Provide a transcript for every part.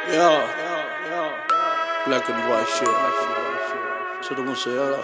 Yeah, black and white shit. So the Musayala.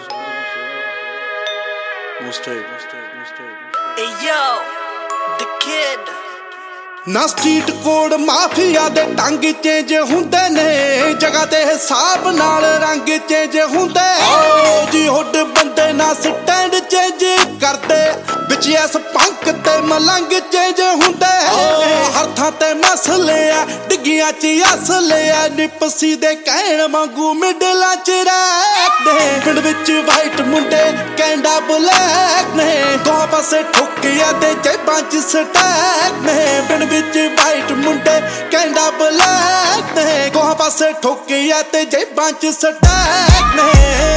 Mustard. Hey yo, the kid. ਨਾ street code mafia ਦੇ ਟੰਗ change ਹੁੰਦੇ ਨੇ, ਜਗ੍ਹਾ ਤੇ ਹਿਸਾਬ ਨਾਲ ਰੰਗ ਚੇਂਜ ਹੁੰਦੇ। ਜੀ ਹੁੱਡ ਬੰਦੇ ਨਾ ਸਟੈਂਡ ਚੇਂਜ ਕਰਦੇ, ਵਿੱਚ ਐਸ ਪੰਕ ਤੇ ਮਲੰਗ ਚੇਂਜ ਹੁੰਦੇ। ਹਰ ਥਾਂ ਤੇ ਮਸਲੇ ਆ, ਡਿੱਗੀਆਂ ਚ ਅਸਲੇ ਆ, ਨਿਪਸੀ ਦੇ ਕਹਿਣ ਵਾਂਗੂ ਮਿਡਲਾਂ ਚ ਰਹਿੰਦੇ। ਪਿੰਡ ਵਿੱਚ ਵਾਈਟ ਮੁੰਡੇ ਕੈਂਡਾ ਬਲੈਕ ਨੇ, ਦੋਹਾਂ ਪਾਸੇ ਠੁੱਕਿਆ ਤੇ ਜੇਬਾਂ ਚ ਸਟੈਕ ਨੇ। ਪਿੰਡ ਵਿੱਚ ਵਾਈਟ ਮੁੰਡੇ ਕੈਂਡਾ ਬਲੈਕ ਨੇ, ਦੋਹਾਂ ਪਾਸੇ ਠੁੱਕਿਆ ਤੇ ਜੇਬਾਂ ਚ ਸਟੈਕ ਨੇ।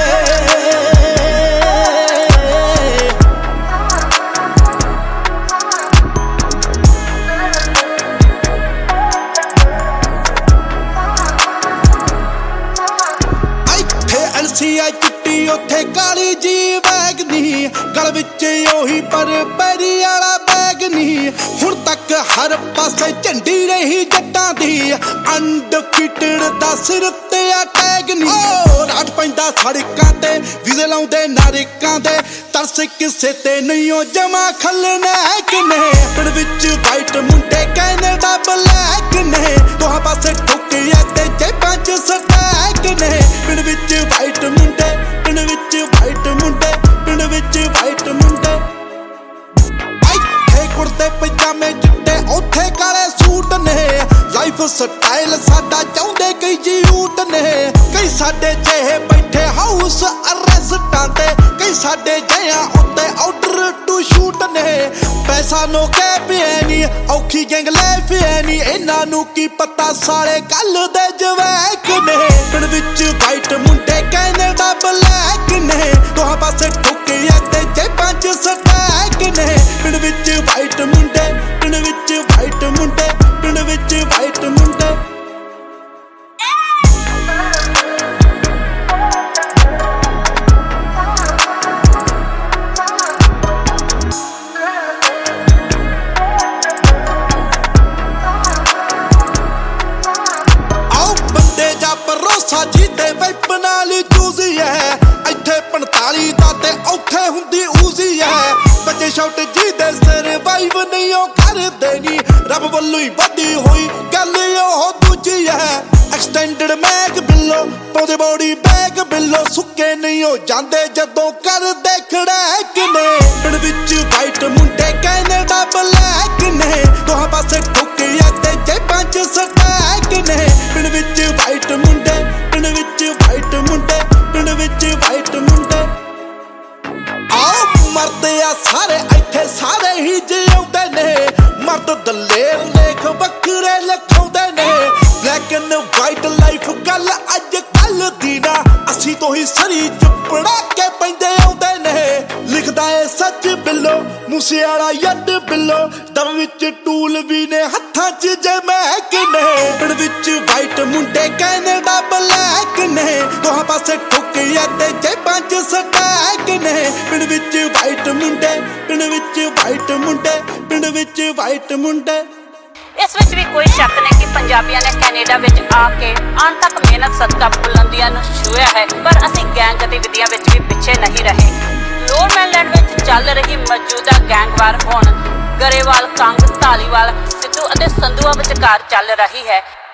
ਐਲਸੀਆ ਚਿੱਟੀ ਉੱਥੇ ਕਾਲੀ ਜੀ ਬੈਗ ਨੀ, ਗਲ ਵਿੱਚ ਉਹੀ ਪਰ ਪੈਰੀ ਵਾਲਾ ਬੈਗ ਨੀ। ਹੁਣ ਤੱਕ ਹਰ ਪਾਸੇ ਝੰਡੀ ਰਹੀ ਜੱਟਾਂ ਦੀ, ਅਨਡਿਫੀਟਡ ਦਾ ਸਿਰ ਤੇ ਆ ਟੈਗ ਨੀ। ਰਾਤ ਪੈਂਦਾ ਸੜਕਾਂ ਤੇ, ਵੀਜ਼ੇ ਲਾਉਂਦੇ ਨਾਰਿਕਾਂ ਦੇ, ਤਰਸ ਕਿਸੇ ਤੇ ਨਹੀਂ ਉਹ ਜਮਾ ਖਲਨੈਕ ਨੇ। ਪਿੰਡ ਵਿੱਚ ਵਾਈਟ ਮੁੰਡੇ ਕੈਨੇਡਾ ਬਲੈਕ ਨੇ, ਦੋਹਾਂ ਪਾਸੇ ਠੁੱਕਿਆ ਤੇ ਜੇਬਾਂ ਚ ਸਟੈਕ ਨੇ। ਪਿੰਡ ਵਿੱਚ ਵਾਈਟ ਮੁੰਡੇ, ਪਿੰਡ ਵਿੱਚ ਵਾਈਟ ਮੁੰਡੇ, ਪਿੰਡ ਵਿੱਚ ਵਾਈਟ ਮੁੰਡੇ। ਇੱਥੇ ਕੁੜਤੇ ਪਜਾਮੇ ਚਿੱਟੇ, ਉੱਥੇ ਕਾਲੇ ਸੂਟ ਨੇ, ਲਾਈਫ ਸਟਾਈਲ ਸਾਡਾ ਚਾਹੁੰਦੇ ਕਈ ਯੂਟ ਨੇ। ਕਈ ਸਾਡੇ ਜਿਹੇ ਬੈਠੇ ਹਾਊਸ ਅਰੈਸਟਾਂ ਤੇ, ਕਈ ਸਾਡੇ ਜਿਹਾਂ ਉੱਤੇ ਆਰਡਰ ਟੂ ਸ਼ੂਟ ਨੇ। ਪੈਸਾ ਨੋ ਕਹਿ ਪਿਆ ਨੀ, ਔਖੀ ਗੈਂਗ ਲੈ ਪਿਆ ਨੀ, ਇਹਨਾਂ ਨੂੰ ਕੀ ਪਤਾ ਸਾਲੇ ਕੱਲ ਦੇ ਜਵੈਕ ਨੇ। ਪਿੰਡ ਵਿੱਚ ਵਾਈਟ ਮੁੰਡੇ ਕੈਨੇਡਾ ਬਲੈਕ ਨੇ, ਦੋਹਾਂ ਪਾਸੇ ਠੁੱਕਿਆ ਤੇ ਜੇਬਾਂ ਚ ਸਟੈਕ ਨੇ। ਪਿੰਡ ਵਿੱਚ ਵਾਈਟ ਮੁੰਡੇ, ਪਿੰਡ ਵਿੱਚ ਵਾਈਟ ਮੁੰਡੇ, ਪਿੰਡ ਵਿੱਚ ਵਾਈਟ ਮੁੰਡੇ। ਭਰੋਸਾ ਜੀਤੇ ਵੈਪ ਨਾਲ ਚੂਜ਼ੀ ਹੈ, ਇੱਥੇ 45 ਦਾ ਤੇ ਔਖੇ ਹੁੰਦੀ ਊਜ਼ੀ ਹੈ। ਬੱਚੇ ਸ਼ਾਟ ਜੀ ਦੇ ਸਰਵਾਈਵ ਨਹੀਂ ਉਹ ਕਰਦੇ ਨੀ, ਰੱਬ ਵੱਲੋਂ ਹੀ ਵਧੀ ਹੋਈ ਗੱਲ ਉਹ ਦੂਜੀ ਹੈ। ਐਕਸਟੈਂਡਡ ਮੈਗ ਬਿੱਲੋ ਪਾਉਂਦੇ ਬੋਡੀ ਬੈਗ ਬਿੱਲੋ, ਸੁੱਕੇ ਨਹੀਂ ਉਹ ਜਾਂਦੇ ਜਦੋਂ ਕਰਦੇ ਖੜੈਕ ਨੇ। ਪਿੰਡ ਵਿੱਚ ਵਾਈਟ ਮੁੰਡੇ ਕੈਨੇਡਾ ਬਲੈਕ ਨੇ, ਦੋਹਾਂ ਪਾਸੇ ਠੁੱਕਿਆ ਤੇ ਜੇਬਾਂ ਚ ਸਟੈਕ ਨੇ। ਪਿੰਡ ਵਿੱਚ ਵਾਈਟ ਮੁੰਡੇ, ਪਿੰਡ ਵਿੱਚ ਵਾਈਟ ਮੁੰਡੇ, ਪਿੰਡ ਵਿੱਚ ਵਾਈਟ ਮੁੰਡੇ। ਆਓ ਮਰਦੇ ਆ ਸਾਰੇ ਇੱਥੇ ਸਾਰੇ ਹੀ ਜਿਉਂਦੇ ਨੇ, ਮਰਦ ਦਲੇਰ ਲੇਖ ਵੱਖਰੇ ਲਿਖਾਉਂਦੇ ਨੇ। ਬਲੈਕ ਐਂਡ ਵਾਈਟ ਲਾਈਫ ਗੱਲ ਅੱਜ ਕੱਲ ਦੀ ਨਾ, ਅਸੀਂ ਤੋਂ ਹੀ ਸਰੀ ਚੁੱਪੜਾ ਕੇ ਪੈਂਦੇ ਆਉਂਦੇ ਨੇ। ਲਿਖਦਾ ਏ ਸੱਚ ਬਿੱਲੋ, ਮੂਸੇਵਾਲਾ ਯੱਡ ਬਿੱਲੋ, ਦਮ ਵਿੱਚ ਟੂਲ ਵੀ ਨੇ ਹੱਥਾਂ ਚ ਜਮੈਕ ਨੇ। ਪਿੰਡ ਵਿੱਚ ਵਾਈਟ ਮੁੰਡੇ ਕੈਨੇਡਾ ਬਲੈਕ ਨੇ, ਦੋਹਾਂ ਪਾਸੇ ਠੁੱਕਿਆ ਤੇ ਜੇਬਾਂ ਚ ਸਟੈਕ ਨੇ। ਪਿੰਡ ਵਿੱਚ ਵਾਈਟ ਮੁੰਡੇ, ਪਿੰਡ ਵਿੱਚ ਵਾਈਟ ਮੁੰਡੇ, ਪਿੰਡ ਵਿੱਚ ਵਾਈਟ ਮੁੰਡੇ। ਇਸ ਵਿੱਚ ਵੀ ਕੋਈ ਸ਼ੱਕ ਨਹੀਂ ਕਿ ਪੰਜਾਬੀਆਂ ਨੇ ਕੈਨੇਡਾ ਵਿੱਚ ਆ ਕੇ ਅਣਥੱਕ ਮਿਹਨਤ ਸਦਕਾ ਬੁਲੰਦੀਆਂ ਨੂੰ ਛੂਹਿਆ ਹੈ, ਪਰ ਅਸੀਂ ਗੈਂਗ ਗਤੀਵਿਧੀਆਂ ਵਿੱਚ ਵੀ ਪਿੱਛੇ ਨਹੀਂ ਰਹੇ। ਲੋਅਰ ਮੈਨਲੈਂਡ ਵਿੱਚ ਚੱਲ ਰਹੀ ਮੌਜੂਦਾ ਗੈਂਗਵਾਰ ਹੁਣ ਗਰੇਵਾਲ, ਕੰਗ, ਧਾਲੀਵਾਲ, ਸਿੱਧੂ ਅਤੇ ਸੰਧੂਆ ਵਿਚਕਾਰ ਚੱਲ ਰਹੀ ਹੈ।